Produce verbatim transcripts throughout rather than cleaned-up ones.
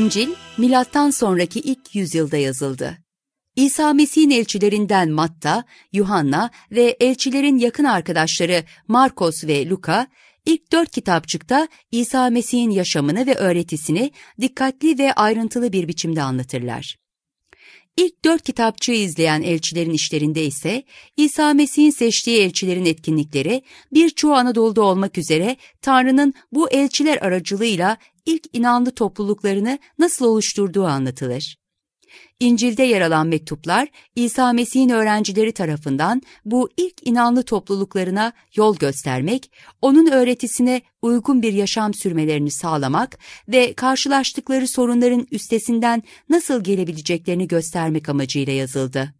İncil, milattan sonraki ilk yüzyılda yazıldı. İsa Mesih'in elçilerinden Matta, Yuhanna ve elçilerin yakın arkadaşları Markos ve Luka, ilk dört kitapçıkta İsa Mesih'in yaşamını ve öğretisini dikkatli ve ayrıntılı bir biçimde anlatırlar. İlk dört kitapçığı izleyen elçilerin işlerinde ise İsa Mesih'in seçtiği elçilerin etkinlikleri birçoğu Anadolu'da olmak üzere Tanrı'nın bu elçiler aracılığıyla ilk inanlı topluluklarını nasıl oluşturduğu anlatılır. İncil'de yer alan mektuplar, İsa Mesih'in öğrencileri tarafından bu ilk inanlı topluluklarına yol göstermek, onun öğretisine uygun bir yaşam sürmelerini sağlamak ve karşılaştıkları sorunların üstesinden nasıl gelebileceklerini göstermek amacıyla yazıldı.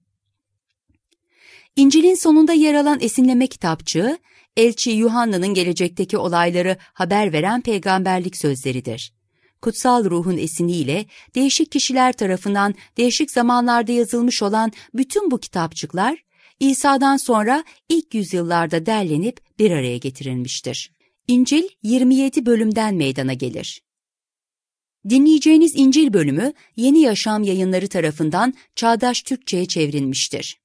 İncil'in sonunda yer alan esinleme kitapçığı, elçi Yuhanna'nın gelecekteki olayları haber veren peygamberlik sözleridir. Kutsal ruhun esiniyle değişik kişiler tarafından değişik zamanlarda yazılmış olan bütün bu kitapçıklar, İsa'dan sonra ilk yüzyıllarda derlenip bir araya getirilmiştir. İncil yirmi yedi bölümden meydana gelir. Dinleyeceğiniz İncil bölümü Yeni Yaşam Yayınları tarafından Çağdaş Türkçe'ye çevrilmiştir.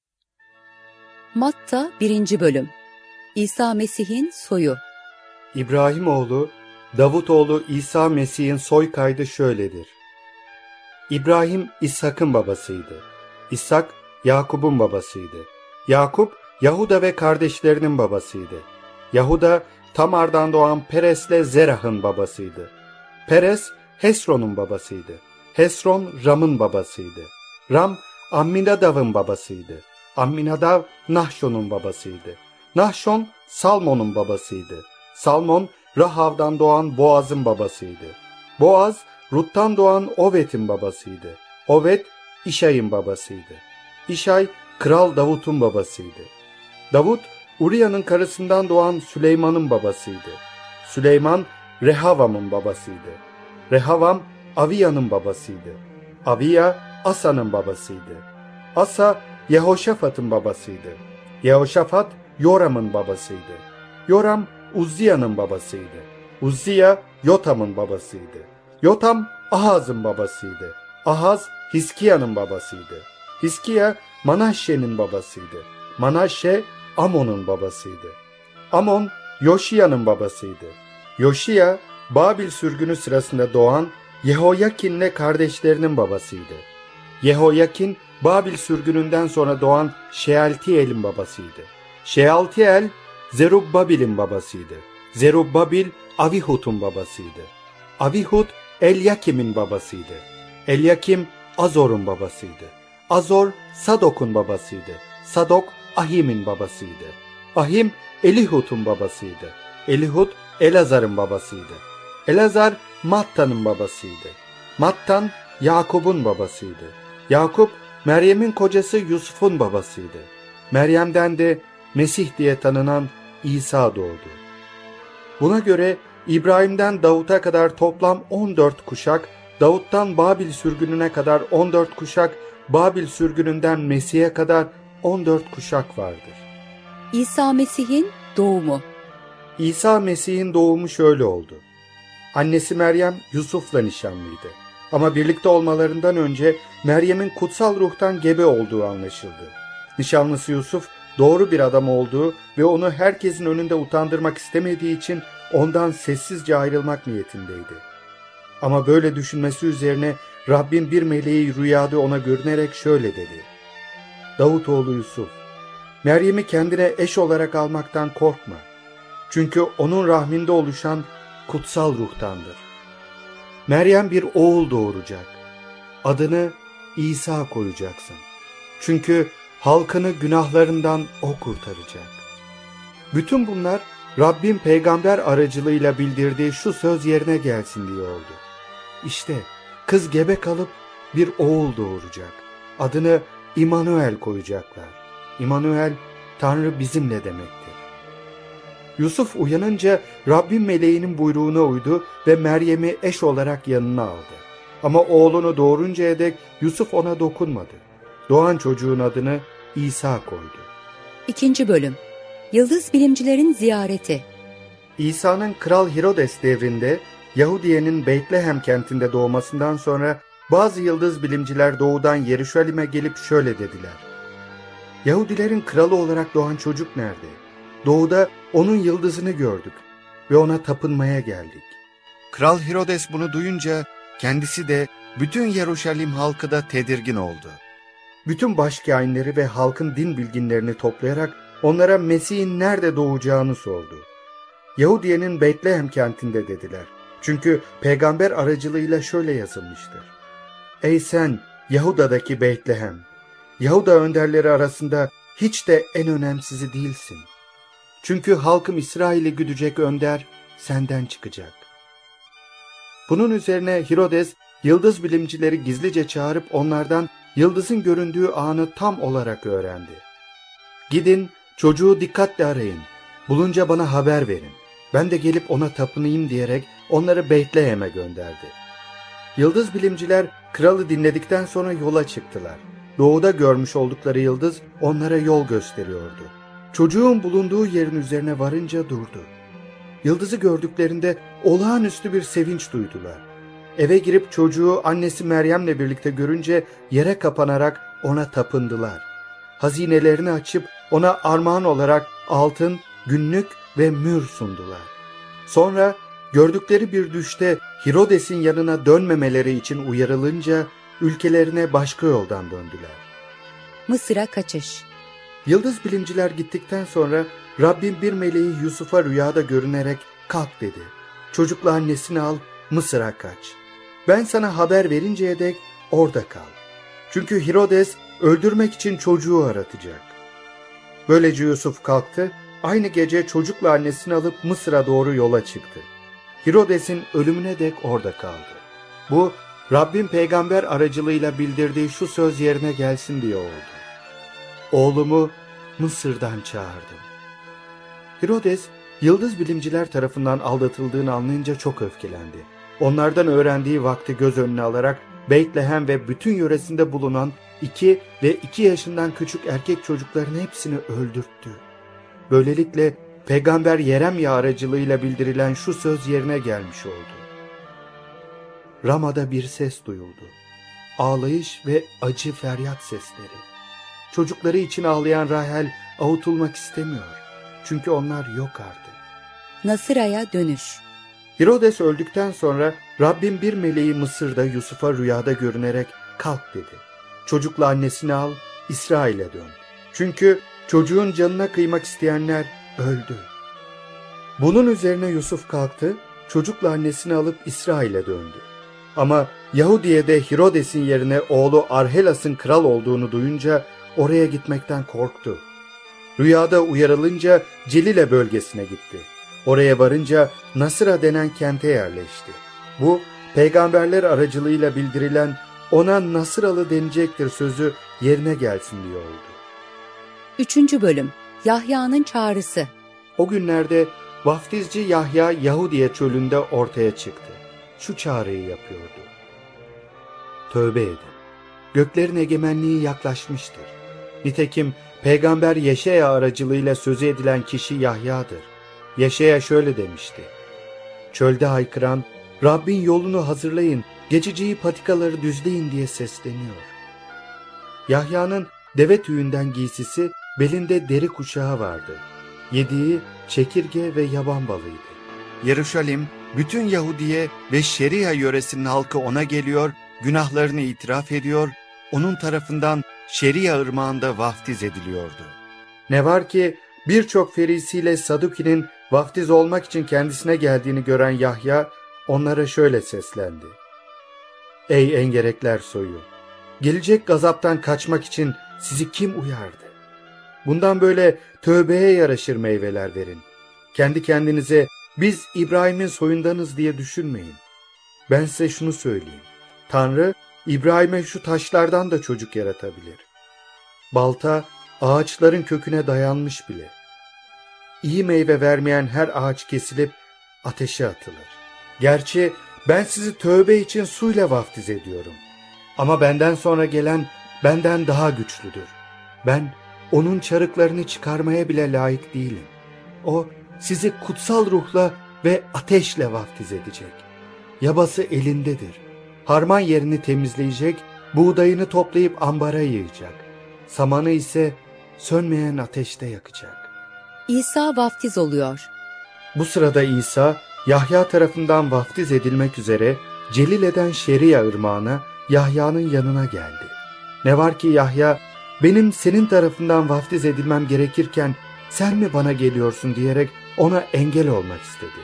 Matta birinci bölüm. İsa Mesih'in soyu. İbrahimoğlu, Davutoğlu İsa Mesih'in soy kaydı şöyledir. İbrahim, İshak'ın babasıydı. İshak, Yakup'un babasıydı. Yakup, Yahuda ve kardeşlerinin babasıydı. Yahuda, Tamar'dan doğan Peres'le Zerah'ın babasıydı. Peres, Hesron'un babasıydı. Hesron, Ram'ın babasıydı. Ram, Amminadav'ın babasıydı. Amminadav, Nahşon'un babasıydı. Nahşon, Salmon'un babasıydı. Salmon, Rahav'dan doğan Boaz'ın babasıydı. Boaz, Rut'tan doğan Ovet'in babasıydı. Ovet, İşay'ın babasıydı. İşay, Kral Davut'un babasıydı. Davut, Uriya'nın karısından doğan Süleyman'ın babasıydı. Süleyman, Rehavam'ın babasıydı. Rehavam, Aviya'nın babasıydı. Aviya, Asa'nın babasıydı. Asa, Yehoşafat'ın babasıydı. Yehoşafat, Yoram'ın babasıydı. Yoram, Uzziya'nın babasıydı. Uzziya, Yotam'ın babasıydı. Yotam, Ahaz'ın babasıydı. Ahaz, Hiskiya'nın babasıydı. Hiskiya, Manahşe'nin babasıydı. Manahşe, Amon'un babasıydı. Amon, Yoşiya'nın babasıydı. Yoşiya, Babil sürgünü sırasında doğan Yehoyakin'le kardeşlerinin babasıydı. Yehoyakin, Babil sürgününden sonra doğan Şealtiel'in babasıydı. Şealtiel, Zerubbabil'in babasıydı. Zerubbabil, Avihud'un babasıydı. Avihud, Elyakim'in babasıydı. Elyakim, Azor'un babasıydı. Azor, Sadok'un babasıydı. Sadok, Ahim'in babasıydı. Ahim, Elihud'un babasıydı. Elihud, Elazar'ın babasıydı. Elazar, Mattan'ın babasıydı. Mattan, Yakup'un babasıydı. Yakup, Meryem'in kocası Yusuf'un babasıydı. Meryem'den de Mesih diye tanınan İsa doğdu. Buna göre İbrahim'den Davut'a kadar toplam on dört kuşak, Davut'tan Babil sürgününe kadar on dört kuşak, Babil sürgününden Mesih'e kadar on dört kuşak vardır. İsa Mesih'in doğumu. İsa Mesih'in doğumu şöyle oldu. Annesi Meryem Yusuf'la nişanlıydı. Ama birlikte olmalarından önce Meryem'in kutsal ruhtan gebe olduğu anlaşıldı. Nişanlısı Yusuf doğru bir adam olduğu ve onu herkesin önünde utandırmak istemediği için ondan sessizce ayrılmak niyetindeydi. Ama böyle düşünmesi üzerine Rabbin bir meleği rüyada ona görünerek şöyle dedi. Davutoğlu Yusuf, Meryem'i kendine eş olarak almaktan korkma. Çünkü onun rahminde oluşan kutsal ruhtandır. Meryem bir oğul doğuracak. Adını İsa koyacaksın. Çünkü halkını günahlarından o kurtaracak. Bütün bunlar Rabbin peygamber aracılığıyla bildirdiği şu söz yerine gelsin diye oldu. İşte kız gebe kalıp bir oğul doğuracak. Adını İmanuel koyacaklar. İmanuel, Tanrı bizimle demektir. Yusuf uyanınca Rabbin meleğinin buyruğuna uydu ve Meryem'i eş olarak yanına aldı. Ama oğlunu doğuruncaya dek Yusuf ona dokunmadı. Doğan çocuğun adını İsa koydu. İkinci bölüm. Yıldız bilimcilerin ziyareti. İsa'nın Kral Herodes devrinde Yahudiye'nin Beytlehem kentinde doğmasından sonra bazı yıldız bilimciler doğudan Yeruşalim'e gelip şöyle dediler: Yahudilerin kralı olarak doğan çocuk nerede? Doğuda onun yıldızını gördük ve ona tapınmaya geldik. Kral Herodes bunu duyunca kendisi de bütün Yeruşalim halkı da tedirgin oldu. Bütün başkâhinleri ve halkın din bilginlerini toplayarak onlara Mesih'in nerede doğacağını sordu. Yahudiye'nin Beytlehem kentinde dediler. Çünkü peygamber aracılığıyla şöyle yazılmıştır: Ey sen Yahuda'daki Beytlehem! Yahuda önderleri arasında hiç de en önemsizi değilsin. Çünkü halkım İsrail'i güdecek önder senden çıkacak. Bunun üzerine Herodes yıldız bilimcileri gizlice çağırıp onlardan yıldızın göründüğü anı tam olarak öğrendi. Gidin çocuğu dikkatle arayın, bulunca bana haber verin, ben de gelip ona tapınayım diyerek onları Beytlehem'e gönderdi. Yıldız bilimciler kralı dinledikten sonra yola çıktılar. Doğuda görmüş oldukları yıldız onlara yol gösteriyordu. Çocuğun bulunduğu yerin üzerine varınca durdu. Yıldızı gördüklerinde olağanüstü bir sevinç duydular. Eve girip çocuğu annesi Meryem'le birlikte görünce yere kapanarak ona tapındılar. Hazinelerini açıp ona armağan olarak altın, günlük ve mür sundular. Sonra gördükleri bir düşte Herodes'in yanına dönmemeleri için uyarılınca ülkelerine başka yoldan döndüler. Mısır'a kaçış. Yıldız bilimciler gittikten sonra Rabbin bir meleği Yusuf'a rüyada görünerek kalk dedi. Çocukla annesini al, Mısır'a kaç. Ben sana haber verinceye dek orada kal. Çünkü Herodes öldürmek için çocuğu aratacak. Böylece Yusuf kalktı, aynı gece çocukla annesini alıp Mısır'a doğru yola çıktı. Herodes'in ölümüne dek orada kaldı. Bu Rabbin peygamber aracılığıyla bildirdiği şu söz yerine gelsin diye oldu. Oğlumu Mısır'dan çağırdım. Herodes, yıldız bilimciler tarafından aldatıldığını anlayınca çok öfkelendi. Onlardan öğrendiği vakti göz önüne alarak Beytlehem ve bütün yöresinde bulunan iki ve iki yaşından küçük erkek çocukların hepsini öldürttü. Böylelikle peygamber Yeremya aracılığıyla bildirilen şu söz yerine gelmiş oldu. Rama'da bir ses duyuldu. Ağlayış ve acı feryat sesleri. Çocukları için ağlayan Rahel avutulmak istemiyor. Çünkü onlar yok artık. Nasıra'ya dönüş. Herodes öldükten sonra Rabbin bir meleği Mısır'da Yusuf'a rüyada görünerek kalk dedi. Çocukla annesini al, İsrail'e dön. Çünkü çocuğun canına kıymak isteyenler öldü. Bunun üzerine Yusuf kalktı, çocukla annesini alıp İsrail'e döndü. Ama Yahudiye'de Herodes'in yerine oğlu Arhelas'ın kral olduğunu duyunca oraya gitmekten korktu. Rüyada uyarılınca Celile bölgesine gitti. Oraya varınca Nasıra denen kente yerleşti. Bu peygamberler aracılığıyla bildirilen ona Nasıralı denecektir sözü yerine gelsin diye oldu. Üçüncü bölüm. Yahya'nın çağrısı. O günlerde vaftizci Yahya Yahudiye çölünde ortaya çıktı. Şu çağrıyı yapıyordu. Tövbe edin. Göklerin egemenliği yaklaşmıştır. Nitekim peygamber Yeşaya aracılığıyla sözü edilen kişi Yahya'dır. Yeşaya şöyle demişti. Çölde haykıran, Rabbin yolunu hazırlayın, geçiciyi patikaları düzleyin diye sesleniyor. Yahya'nın deve tüyünden giysisi, belinde deri kuşağı vardı. Yediği çekirge ve yaban balıydı. Yeruşalim, bütün Yahudiye ve Şeria yöresinin halkı ona geliyor, günahlarını itiraf ediyor, onun tarafından Şeria ırmağında vaftiz ediliyordu. Ne var ki birçok ferisiyle Saduki'nin vaftiz olmak için kendisine geldiğini gören Yahya onlara şöyle seslendi. Ey engerekler soyu! Gelecek gazaptan kaçmak için sizi kim uyardı? Bundan böyle tövbeye yaraşır meyveler verin. Kendi kendinize biz İbrahim'in soyundanız diye düşünmeyin. Ben size şunu söyleyeyim. Tanrı İbrahim'e şu taşlardan da çocuk yaratabilir. Balta ağaçların köküne dayanmış bile. İyi meyve vermeyen her ağaç kesilip ateşe atılır. Gerçi ben sizi tövbe için suyla vaftiz ediyorum. Ama benden sonra gelen benden daha güçlüdür. Ben onun çarıklarını çıkarmaya bile layık değilim. O sizi kutsal ruhla ve ateşle vaftiz edecek. yabası elindedir. Harman yerini temizleyecek, buğdayını toplayıp ambara yığacak. Samanı ise sönmeyen ateşte yakacak. İsa vaftiz oluyor. Bu sırada İsa, Yahya tarafından vaftiz edilmek üzere Celile'den Şeria ırmağına Yahya'nın yanına geldi. Ne var ki Yahya, benim senin tarafından vaftiz edilmem gerekirken sen mi bana geliyorsun diyerek ona engel olmak istedi.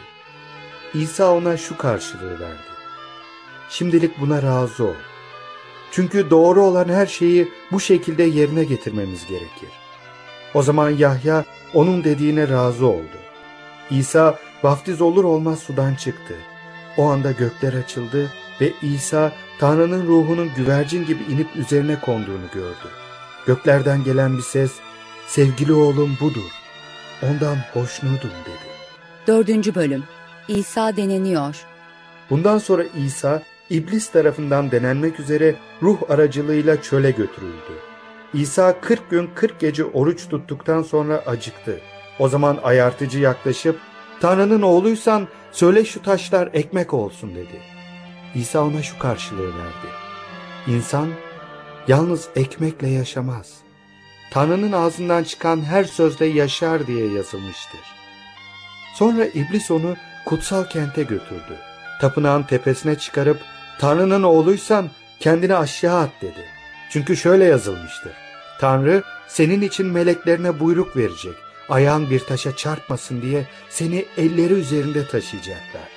İsa ona şu karşılığı verdi: şimdilik buna razı ol. Çünkü doğru olan her şeyi bu şekilde yerine getirmemiz gerekir. O zaman Yahya onun dediğine razı oldu. İsa vaftiz olur olmaz sudan çıktı. O anda gökler açıldı ve İsa Tanrı'nın ruhunun güvercin gibi inip üzerine konduğunu gördü. Göklerden gelen bir ses, sevgili oğlum budur, ondan hoşnudum dedi. Dördüncü bölüm. İsa deneniyor. Bundan sonra İsa İblis tarafından denenmek üzere ruh aracılığıyla çöle götürüldü. İsa kırk gün kırk gece oruç tuttuktan sonra acıktı. O zaman ayartıcı yaklaşıp, Tanrı'nın oğluysan söyle şu taşlar ekmek olsun dedi. İsa ona şu karşılığı verdi: İnsan yalnız ekmekle yaşamaz, Tanrı'nın ağzından çıkan her sözle yaşar diye yazılmıştır. Sonra İblis onu kutsal kente götürdü. Tapınağın tepesine çıkarıp, Tanrı'nın oğluysan kendini aşağı at dedi. Çünkü şöyle yazılmıştır: Tanrı senin için meleklerine buyruk verecek, ayağın bir taşa çarpmasın diye seni elleri üzerinde taşıyacaklar.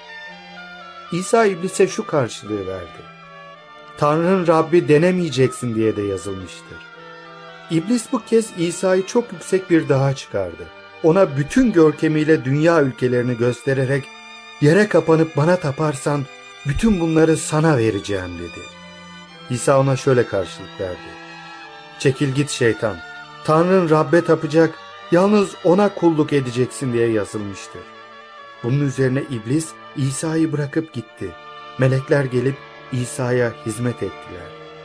İsa İblis'e şu karşılığı verdi: Tanrı'nın Rabbi denemeyeceksin diye de yazılmıştır. İblis bu kez İsa'yı çok yüksek bir dağa çıkardı. Ona bütün görkemiyle dünya ülkelerini göstererek, yere kapanıp bana taparsan bütün bunları sana vereceğim dedi. İsa ona şöyle karşılık verdi: çekil git şeytan, Tanrı'nın Rabbe tapacak, yalnız ona kulluk edeceksin diye yazılmıştır. Bunun üzerine İblis İsa'yı bırakıp gitti. Melekler gelip İsa'ya hizmet ettiler.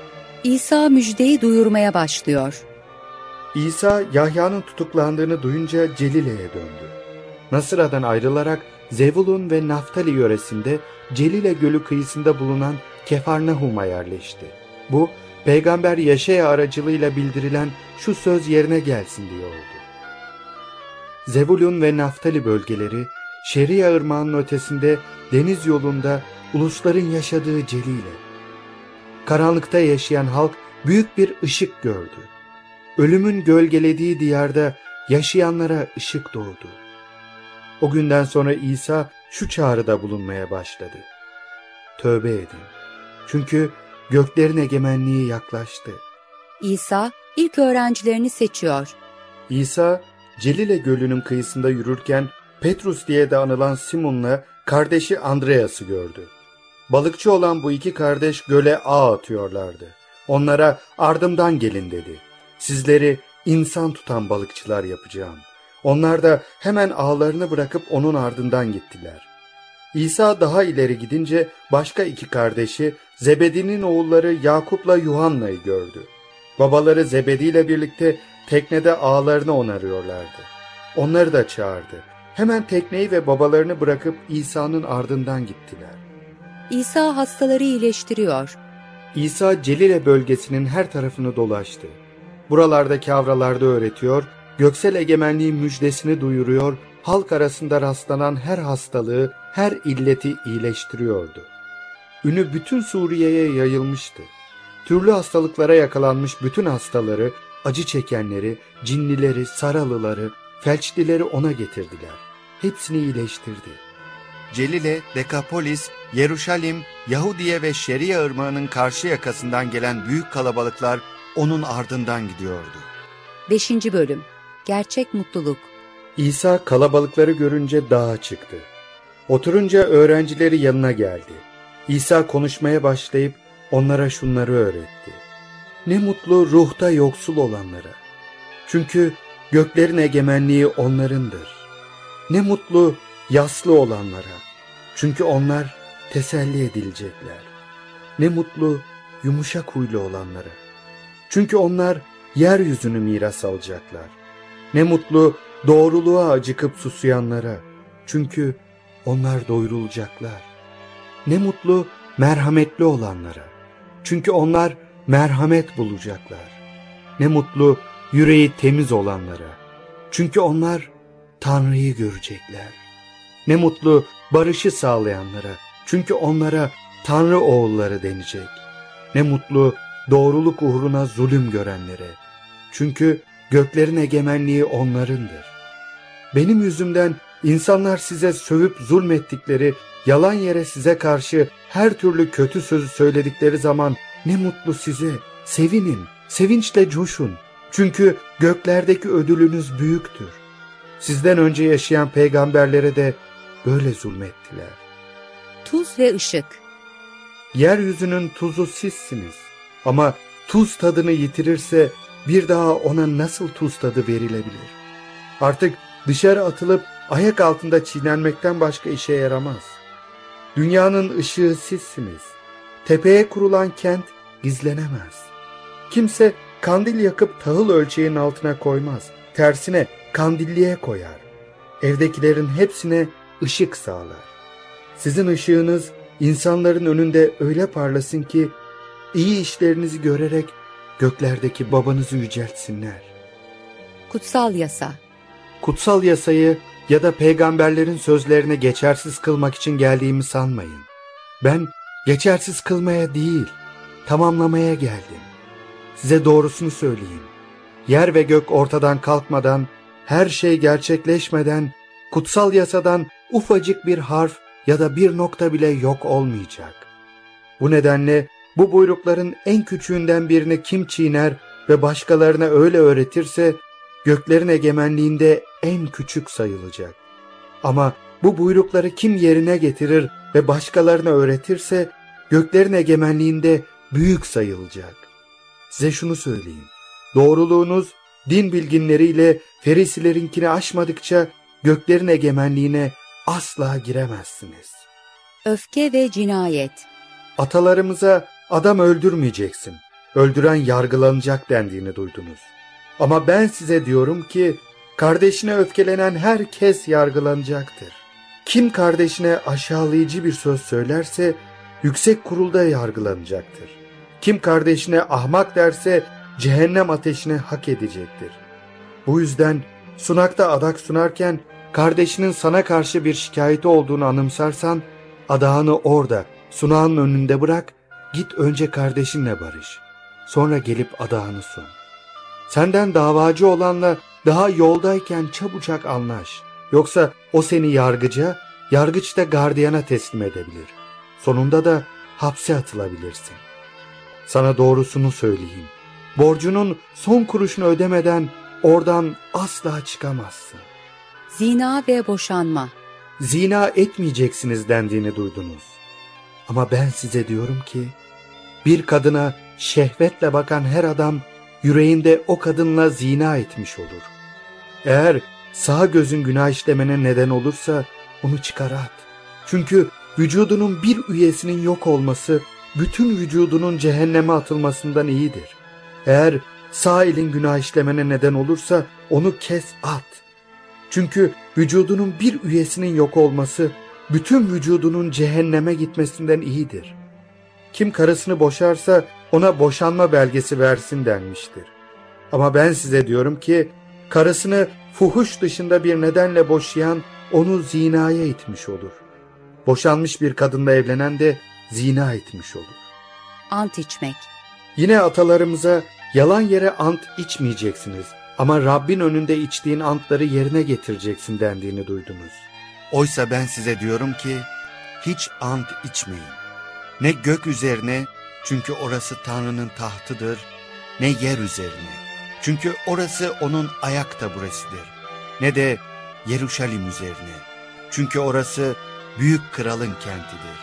İsa müjdeyi duyurmaya başlıyor. İsa Yahya'nın tutuklandığını duyunca Celile'ye döndü. Nasıra'dan ayrılarak Zevulun ve Naftali yöresinde Celile Gölü kıyısında bulunan Kefarnahum'a yerleşti. Bu, Peygamber Yeşaya aracılığıyla bildirilen şu söz yerine gelsin diye oldu. Zevulun ve Naftali bölgeleri, Şeria ırmağının ötesinde deniz yolunda ulusların yaşadığı Celile. Karanlıkta yaşayan halk büyük bir ışık gördü. Ölümün gölgelediği diyarda yaşayanlara ışık doğdu. O günden sonra İsa şu çağrıda bulunmaya başladı: tövbe edin, çünkü göklerin egemenliği yaklaştı. İsa ilk öğrencilerini seçiyor. İsa Celile Gölü'nün kıyısında yürürken Petrus diye de anılan Simon'la kardeşi Andreas'ı gördü. Balıkçı olan bu iki kardeş göle ağ atıyorlardı. Onlara ardımdan gelin dedi. Sizleri insan tutan balıkçılar yapacağım. Onlar da hemen ağlarını bırakıp onun ardından gittiler. İsa daha ileri gidince başka iki kardeşi Zebedi'nin oğulları Yakup'la Yuhanna'yı gördü. Babaları Zebedi ile birlikte teknede ağlarını onarıyorlardı. Onları da çağırdı. Hemen tekneyi ve babalarını bırakıp İsa'nın ardından gittiler. İsa hastaları iyileştiriyor. İsa Celile bölgesinin her tarafını dolaştı. Buralardaki avralarda öğretiyor, göksel egemenliğin müjdesini duyuruyor, halk arasında rastlanan her hastalığı, her illeti iyileştiriyordu. Ünü bütün Suriye'ye yayılmıştı. Türlü hastalıklara yakalanmış bütün hastaları, acı çekenleri, cinlileri, saralıları, felçlileri ona getirdiler. Hepsini iyileştirdi. Celile, Dekapolis, Yeruşalim, Yahudiye ve Şeria ırmağının karşı yakasından gelen büyük kalabalıklar onun ardından gidiyordu. Beşinci bölüm. Gerçek mutluluk. İsa kalabalıkları görünce dağa çıktı. Oturunca öğrencileri yanına geldi. İsa konuşmaya başlayıp onlara şunları öğretti: ne mutlu ruhta yoksul olanlara, çünkü göklerin egemenliği onlarındır. Ne mutlu yaslı olanlara, çünkü onlar teselli edilecekler. Ne mutlu yumuşak huylu olanlara, çünkü onlar yeryüzünü miras alacaklar. Ne mutlu doğruluğa acıkıp susayanlara, çünkü onlar doyurulacaklar. Ne mutlu merhametli olanlara. Çünkü onlar merhamet bulacaklar. Ne mutlu yüreği temiz olanlara. Çünkü onlar Tanrı'yı görecekler. Ne mutlu barışı sağlayanlara. Çünkü onlara Tanrı oğulları denecek. Ne mutlu doğruluk uğruna zulüm görenlere. Çünkü göklerin egemenliği onlarındır. Benim yüzümden insanlar size sövüp zulmettikleri, yalan yere size karşı her türlü kötü sözü söyledikleri zaman ne mutlu size. Sevinin, sevinçle coşun. Çünkü göklerdeki ödülünüz büyüktür. Sizden önce yaşayan peygamberlere de böyle zulmettiler. Tuz ve ışık. Yeryüzünün tuzu sizsiniz. Ama tuz tadını yitirirse bir daha ona nasıl tuz tadı verilebilir? Artık dışarı atılıp ayak altında çiğnenmekten başka işe yaramaz. Dünyanın ışığı sizsiniz. Tepeye kurulan kent gizlenemez. Kimse kandil yakıp tahıl ölçeğinin altına koymaz. Tersine kandilliğe koyar. Evdekilerin hepsine ışık sağlar. Sizin ışığınız insanların önünde öyle parlasın ki iyi işlerinizi görerek göklerdeki babanızı yüceltsinler. Kutsal yasa. Kutsal yasayı ya da peygamberlerin sözlerini geçersiz kılmak için geldiğimi sanmayın. Ben geçersiz kılmaya değil, tamamlamaya geldim. Size doğrusunu söyleyeyim. Yer ve gök ortadan kalkmadan, her şey gerçekleşmeden, kutsal yasadan ufacık bir harf ya da bir nokta bile yok olmayacak. Bu nedenle bu buyrukların en küçüğünden birini kim çiğner ve başkalarına öyle öğretirse, göklerin egemenliğinde en küçük sayılacak. Ama bu buyrukları kim yerine getirir ve başkalarına öğretirse, göklerin egemenliğinde büyük sayılacak. Size şunu söyleyeyim. Doğruluğunuz din bilginleriyle Ferisilerinkini aşmadıkça göklerin egemenliğine asla giremezsiniz. Öfke ve cinayet. Atalarımıza adam öldürmeyeceksin, öldüren yargılanacak dendiğini duydunuz. Ama ben size diyorum ki kardeşine öfkelenen herkes yargılanacaktır. Kim kardeşine aşağılayıcı bir söz söylerse yüksek kurulda yargılanacaktır. Kim kardeşine ahmak derse cehennem ateşine hak edecektir. Bu yüzden sunakta adak sunarken kardeşinin sana karşı bir şikayeti olduğunu anımsarsan adağını orada sunağın önünde bırak, git önce kardeşinle barış. Sonra gelip adağını sun. Senden davacı olanla daha yoldayken çabucak anlaş. Yoksa o seni yargıca, yargıç da gardiyana teslim edebilir. Sonunda da hapse atılabilirsin. Sana doğrusunu söyleyeyim. Borcunun son kuruşunu ödemeden oradan asla çıkamazsın. Zina ve boşanma. Zina etmeyeceksiniz dendiğini duydunuz. Ama ben size diyorum ki, bir kadına şehvetle bakan her adam yüreğinde o kadınla zina etmiş olur. Eğer sağ gözün günah işlemene neden olursa onu çıkar at. Çünkü vücudunun bir üyesinin yok olması bütün vücudunun cehenneme atılmasından iyidir. Eğer sağ elin günah işlemene neden olursa onu kes at. Çünkü vücudunun bir üyesinin yok olması bütün vücudunun cehenneme gitmesinden iyidir. Kim karısını boşarsa ona boşanma belgesi versin denmiştir. Ama ben size diyorum ki karısını fuhuş dışında bir nedenle boşayan onu zinaya itmiş olur. Boşanmış bir kadınla evlenen de zina etmiş olur. Ant içmek. Yine atalarımıza yalan yere ant içmeyeceksiniz ama Rabbin önünde içtiğin antları yerine getireceksin dendiğini duydunuz. Oysa ben size diyorum ki hiç ant içmeyin. Ne gök üzerine, çünkü orası Tanrı'nın tahtıdır, ne yer üzerine, çünkü orası onun ayak taburesidir, ne de Yeruşalim üzerine, çünkü orası büyük kralın kentidir.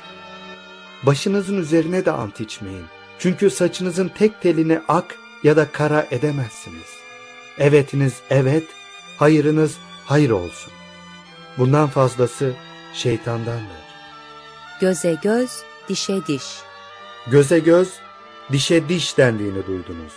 Başınızın üzerine de ant içmeyin, çünkü saçınızın tek telini ak ya da kara edemezsiniz. Evetiniz evet, hayırınız hayır olsun. Bundan fazlası şeytandandır. Göze göz, dişe diş. Göze göz, dişe diş dendiğini duydunuz.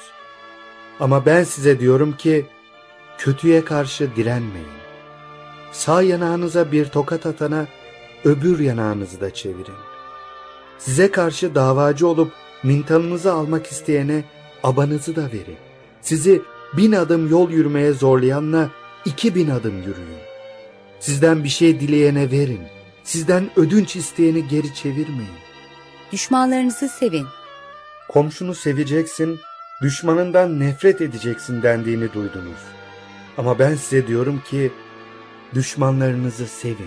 Ama ben size diyorum ki, kötüye karşı direnmeyin. Sağ yanağınıza bir tokat atana, öbür yanağınızı da çevirin. Size karşı davacı olup mintanınızı almak isteyene abanızı da verin. Sizi bin adım yol yürümeye zorlayanla iki bin adım yürüyün. Sizden bir şey dileyene verin. Sizden ödünç isteyeni geri çevirmeyin. Düşmanlarınızı sevin. Komşunu seveceksin, düşmanından nefret edeceksin dendiğini duydunuz. Ama ben size diyorum ki, düşmanlarınızı sevin.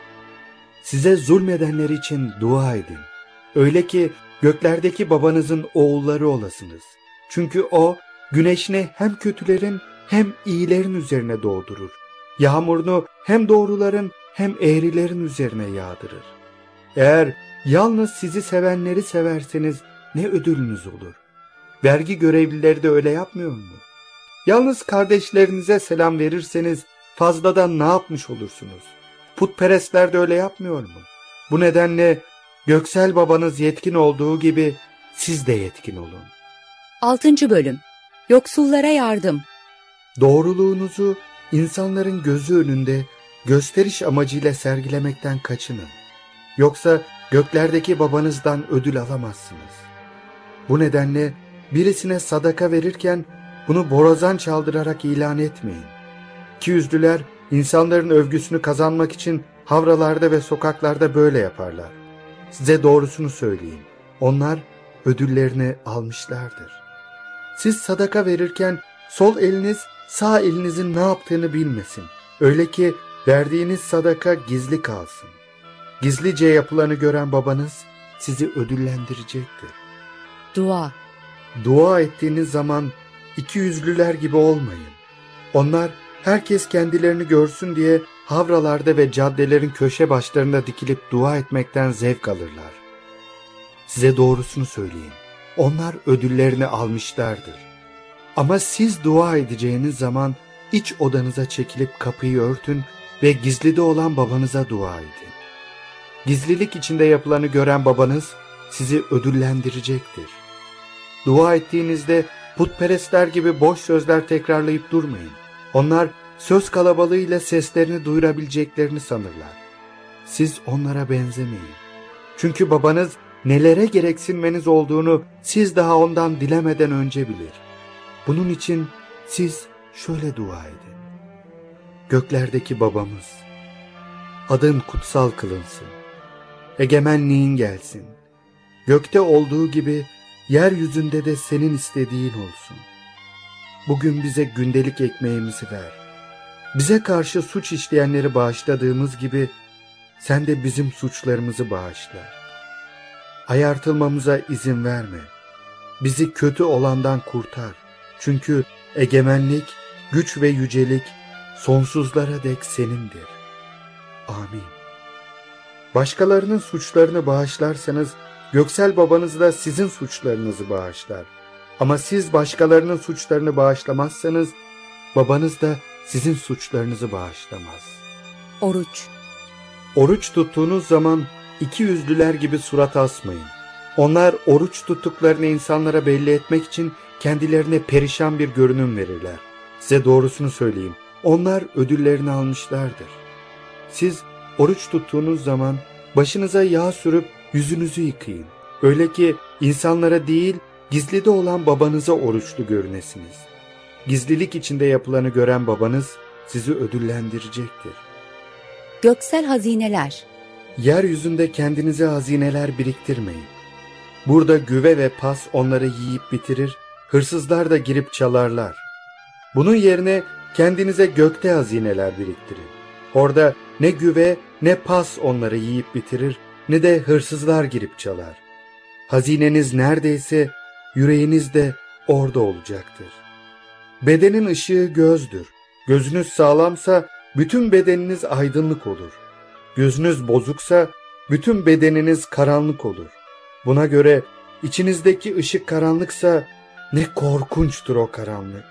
Size zulmedenler için dua edin. Öyle ki göklerdeki babanızın oğulları olasınız. Çünkü o, güneşini hem kötülerin hem iyilerin üzerine doğdurur. Yağmurunu hem doğruların hem eğrilerin üzerine yağdırır. Eğer yalnız sizi sevenleri severseniz ne ödülünüz olur? Vergi görevlileri de öyle yapmıyor mu? Yalnız kardeşlerinize selam verirseniz fazladan ne yapmış olursunuz? Putperestler de öyle yapmıyor mu? Bu nedenle göksel babanız yetkin olduğu gibi siz de yetkin olun. Altıncı bölüm. Yoksullara yardım. Doğruluğunuzu insanların gözü önünde gösteriş amacıyla sergilemekten kaçının. Yoksa göklerdeki babanızdan ödül alamazsınız. Bu nedenle birisine sadaka verirken bunu borazan çaldırarak ilan etmeyin. İkiyüzlüler insanların övgüsünü kazanmak için havralarda ve sokaklarda böyle yaparlar. Size doğrusunu söyleyeyim. Onlar ödüllerini almışlardır. Siz sadaka verirken sol eliniz sağ elinizin ne yaptığını bilmesin. Öyle ki verdiğiniz sadaka gizli kalsın. Gizlice yapılanı gören babanız sizi ödüllendirecektir. Dua. Dua ettiğiniz zaman ikiyüzlüler gibi olmayın. Onlar herkes kendilerini görsün diye havralarda ve caddelerin köşe başlarında dikilip dua etmekten zevk alırlar. Size doğrusunu söyleyeyim. Onlar ödüllerini almışlardır. Ama siz dua edeceğiniz zaman iç odanıza çekilip kapıyı örtün ve gizlide olan babanıza dua edin. Gizlilik içinde yapılanı gören babanız sizi ödüllendirecektir. Dua ettiğinizde putperestler gibi boş sözler tekrarlayıp durmayın. Onlar söz kalabalığıyla seslerini duyurabileceklerini sanırlar. Siz onlara benzemeyin. Çünkü babanız nelere gereksinmeniz olduğunu siz daha ondan dilemeden önce bilir. Bunun için siz şöyle dua edin. Göklerdeki babamız, adın kutsal kılınsın. Egemenliğin gelsin. Gökte olduğu gibi yeryüzünde de senin istediğin olsun. Bugün bize gündelik ekmeğimizi ver. Bize karşı suç işleyenleri bağışladığımız gibi sen de bizim suçlarımızı bağışla. Ayartılmamıza izin verme. Bizi kötü olandan kurtar. Çünkü egemenlik, güç ve yücelik sonsuzlara dek senindir. Amin. Başkalarının suçlarını bağışlarsanız göksel babanız da sizin suçlarınızı bağışlar. Ama siz başkalarının suçlarını bağışlamazsanız babanız da sizin suçlarınızı bağışlamaz. Oruç. Oruç tuttuğunuz zaman ikiyüzlüler gibi surat asmayın. Onlar oruç tuttuklarını insanlara belli etmek için kendilerine perişan bir görünüm verirler. Size doğrusunu söyleyeyim. Onlar ödüllerini almışlardır. Siz oruç tuttuğunuz zaman başınıza yağ sürüp yüzünüzü yıkayın. Öyle ki insanlara değil, gizlide olan babanıza oruçlu görünesiniz. Gizlilik içinde yapılanı gören babanız sizi ödüllendirecektir. Göksel hazineler. Yeryüzünde kendinize hazineler biriktirmeyin. Burada güve ve pas onları yiyip bitirir, hırsızlar da girip çalarlar. Bunun yerine kendinize gökte hazineler biriktirin. Orada ne güve ne pas onları yiyip bitirir, ne de hırsızlar girip çalar. Hazineniz neredeyse yüreğiniz de orada olacaktır. Bedenin ışığı gözdür. Gözünüz sağlamsa bütün bedeniniz aydınlık olur. Gözünüz bozuksa bütün bedeniniz karanlık olur. Buna göre içinizdeki ışık karanlıksa ne korkunçtur o karanlık.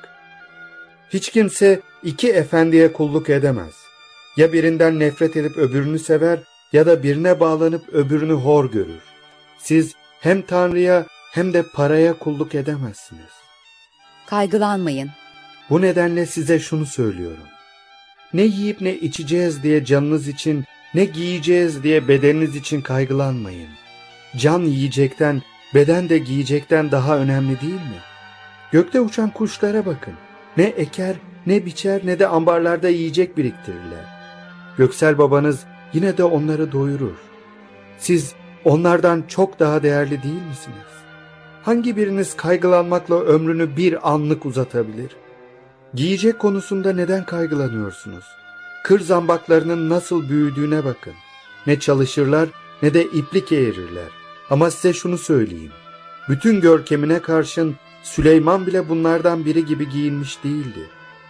Hiç kimse iki efendiye kulluk edemez. Ya birinden nefret edip öbürünü sever ya da birine bağlanıp öbürünü hor görür. Siz hem Tanrı'ya hem de paraya kulluk edemezsiniz. Kaygılanmayın. Bu nedenle size şunu söylüyorum. Ne yiyip ne içeceğiz diye canınız için, ne giyeceğiz diye bedeniniz için kaygılanmayın. can yiyecekten, beden de giyecekten daha önemli değil mi? Gökte uçan kuşlara bakın. Ne eker, ne biçer, ne de ambarlarda yiyecek biriktirirler. Göksel babanız yine de onları doyurur. Siz onlardan çok daha değerli değil misiniz? Hangi biriniz kaygılanmakla ömrünü bir anlık uzatabilir? Giyecek konusunda neden kaygılanıyorsunuz? Kır zambaklarının nasıl büyüdüğüne bakın. Ne çalışırlar ne de iplik eğirirler. Ama size şunu söyleyeyim. Bütün görkemine karşın Süleyman bile bunlardan biri gibi giyinmiş değildi.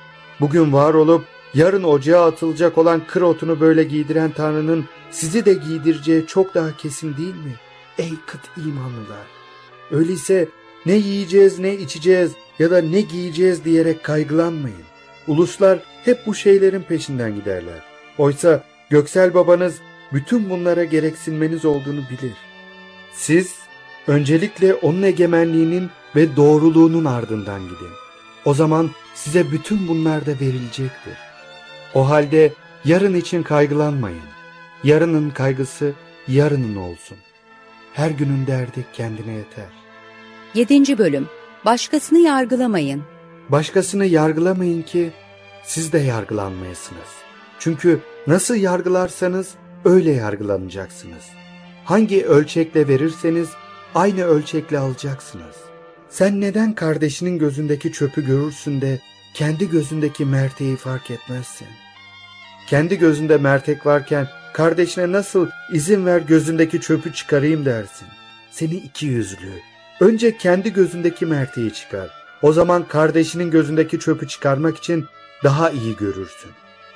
Bugün var olup yarın ocağa atılacak olan kır otunu böyle giydiren Tanrı'nın sizi de giydireceği çok daha kesin değil mi? Ey kıt imanlılar! Öyleyse ne yiyeceğiz, ne içeceğiz ya da ne giyeceğiz diyerek kaygılanmayın. Uluslar hep bu şeylerin peşinden giderler. Oysa Göksel babanız bütün bunlara gereksinmeniz olduğunu bilir. Siz öncelikle onun egemenliğinin ve doğruluğunun ardından gidin. O zaman size bütün bunlar da verilecektir. O halde yarın için kaygılanmayın. Yarının kaygısı yarının olsun. Her günün derdi kendine yeter. Yedinci bölüm. Başkasını yargılamayın. Başkasını yargılamayın ki siz de yargılanmayasınız. Çünkü nasıl yargılarsanız öyle yargılanacaksınız. Hangi ölçekle verirseniz aynı ölçekle alacaksınız. Sen neden kardeşinin gözündeki çöpü görürsün de kendi gözündeki merteği fark etmezsin? Kendi gözünde mertek varken kardeşine nasıl izin ver gözündeki çöpü çıkarayım dersin? Seni iki yüzlü. Önce kendi gözündeki merteği çıkar. O zaman kardeşinin gözündeki çöpü çıkarmak için daha iyi görürsün.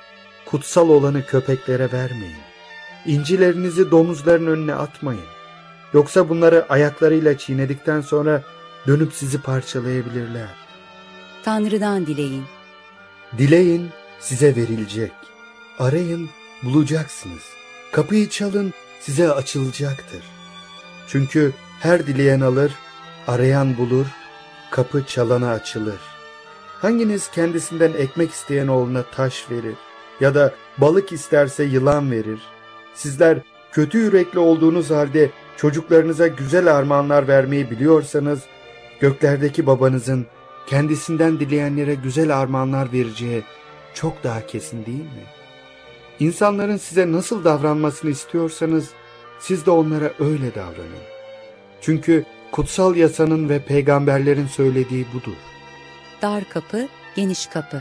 Kutsal olanı köpeklere vermeyin. İncilerinizi domuzların önüne atmayın. Yoksa bunları ayaklarıyla çiğnedikten sonra dönüp sizi parçalayabilirler. Tanrı'dan dileyin. Dileyin, size verilecek. Arayın, bulacaksınız. Kapıyı çalın, size açılacaktır. Çünkü her dileyen alır, arayan bulur, kapı çalana açılır. Hanginiz kendisinden ekmek isteyen oğluna taş verir ya da balık isterse yılan verir? Sizler kötü yürekli olduğunuz halde çocuklarınıza güzel armağanlar vermeyi biliyorsanız, göklerdeki babanızın kendisinden dileyenlere güzel armağanlar vereceği çok daha kesin değil mi? İnsanların size nasıl davranmasını istiyorsanız, siz de onlara öyle davranın. Çünkü kutsal yasanın ve peygamberlerin söylediği budur. Dar kapı, geniş kapı.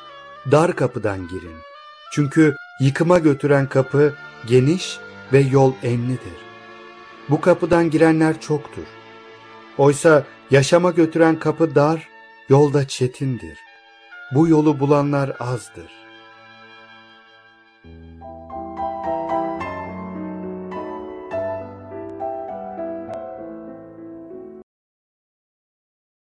Dar kapıdan girin. Çünkü yıkıma götüren kapı geniş ve yol enlidir. Bu kapıdan girenler çoktur. Oysa yaşama götüren kapı dar, yolda çetindir. Bu yolu bulanlar azdır.